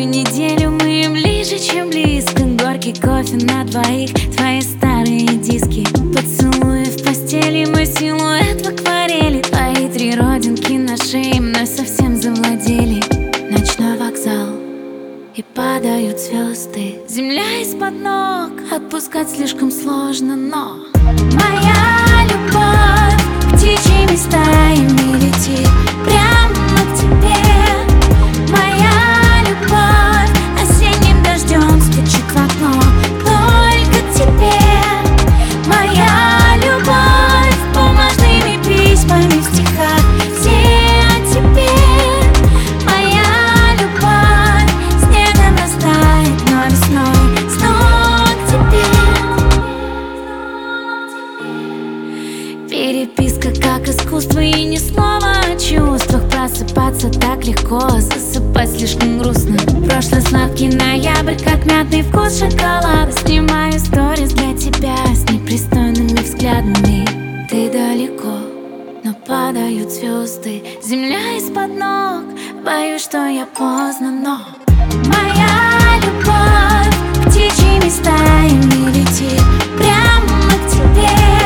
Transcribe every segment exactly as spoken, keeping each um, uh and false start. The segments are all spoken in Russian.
каждую неделю мы ближе, чем близко. Горький кофе на двоих, твои старые диски, поцелуи в постели, мой силуэт в акварели. Твои три родинки на шее мной совсем завладели. Ночной вокзал, и падают звезды, земля из-под ног, отпускать слишком сложно, но моя любовь птичьими стаями летит прямо к тебе. Моя любовь осенним дождем стучит в окно только к тебе. Моя любовь бумажными письмами в стихах, все о тебе. Моя любовь снегом растает, но весной снова к тебе. Переписка как искусство, и ни слова о чувствах. Просыпаться так легко, засыпать слишком грустно. Прошлый сладкий ноябрь, как мятный вкус шоколада. Снимаю сторис для тебя с непристойными взглядами. Ты далеко, но падают звезды, земля из-под ног. Боюсь, что я поздно, но моя любовь птичьими стаями летит прямо к тебе.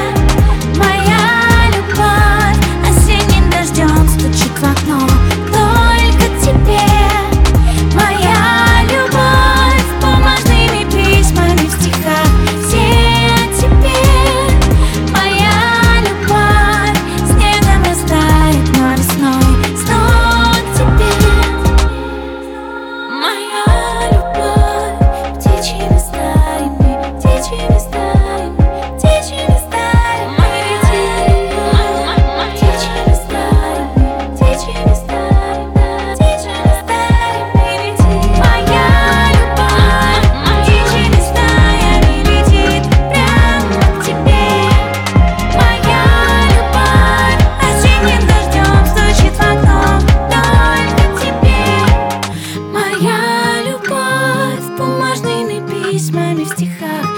Моя любовь осенним дождем стучит в окно только к тебе. Моя любовь бумажными письмами в стихах, все о тебе. Моя любовь снегом растает, но весной снова к тебе. Моя любовь птичьими стаями, птичьими стаями, птичьими стаями летит. Птичьими стаями, птичьими стаями, птичьими стаями летит. Моя любовь птичьими стаями летит прямо к тебе. Моя любовь осенним дождем стучит в окно только к тебе. Моя любовь бумажными письмами в стихах,